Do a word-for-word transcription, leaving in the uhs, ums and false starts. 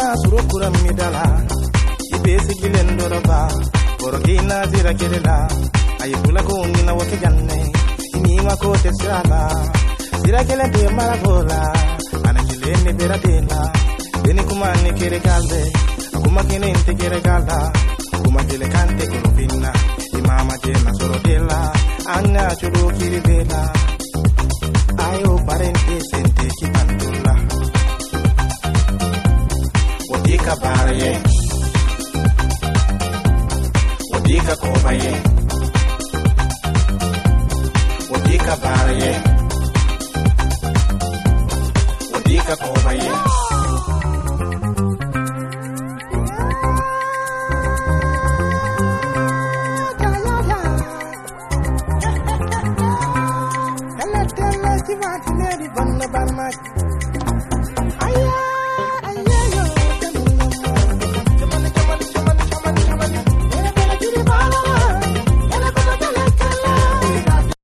surokura midala ibesi gilendoroba borogina zira kerela ayipula ko ngina wote janne inima ko tesala zira kele de maragola anakile ne beradela deni kumane kere galde akuma kene inte kere galda kuma kele kante ko pinna imama jena sorodela anga chudu kiribela ayo parente sente kipandula wadika baraye wadika kobaye wadika baraye wadika kobaye